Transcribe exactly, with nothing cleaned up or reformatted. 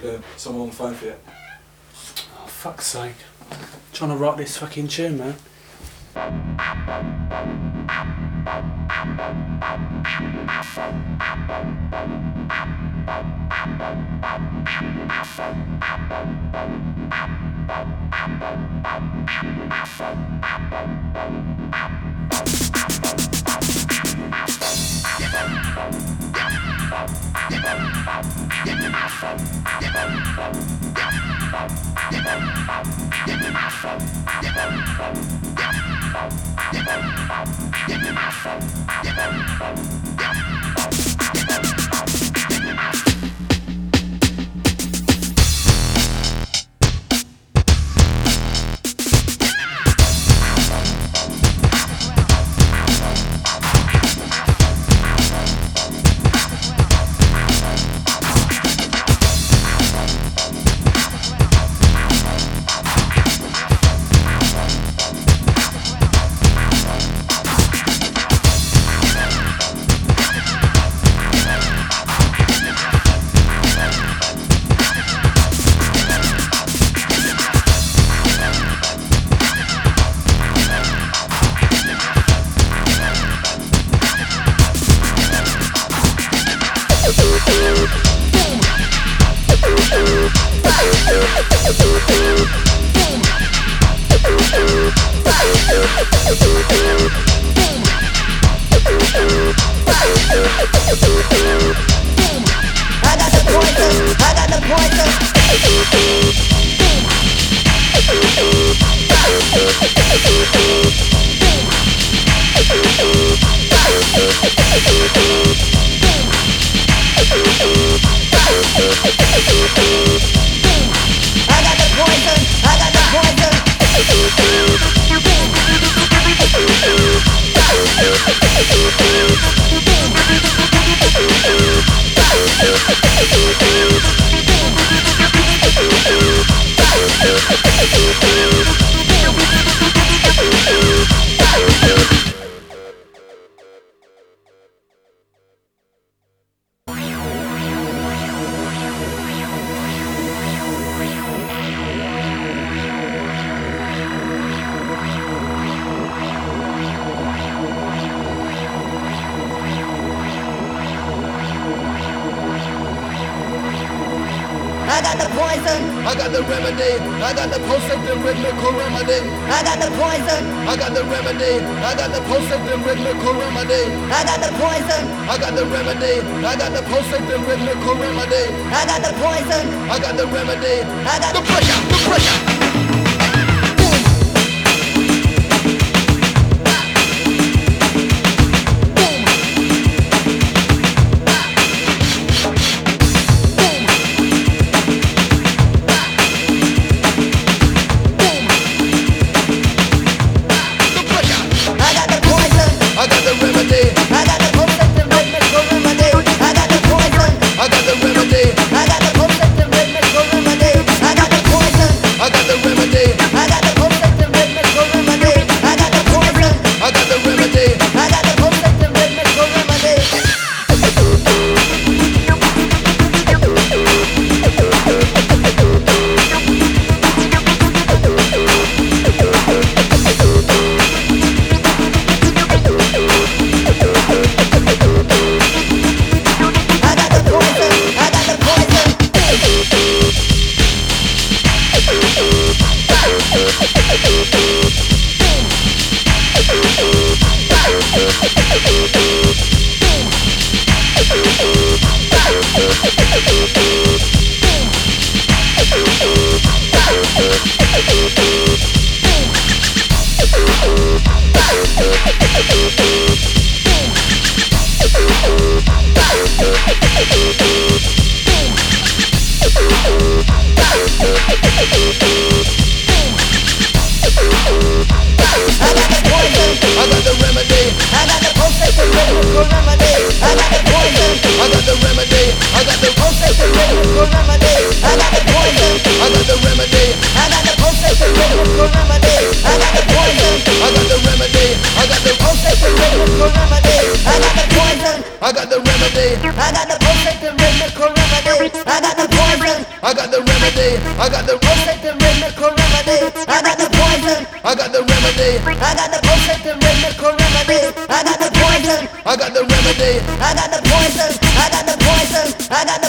uh, someone on the phone for you. Oh, fuck's sake. I'm trying to write this fucking tune, man. I got the poison. I got the remedy. I got the pulsating rhythmical remedy. I got the poison. I got the remedy. I got the pulsating rhythmical remedy. I got the poison. I got the remedy. I got the pulsating rhythmical remedy. I got the poison. I got the remedy. I got the pressure. The pressure. I got the remedy. I got the perfect rhythmical remedy. I got the poison. I got I got the potent and rhythmical remedy. I got the poison. I got the remedy. I got the potent and rhythmical remedy. I got the poison. I got the remedy. I got the poison. I got the poison. I got the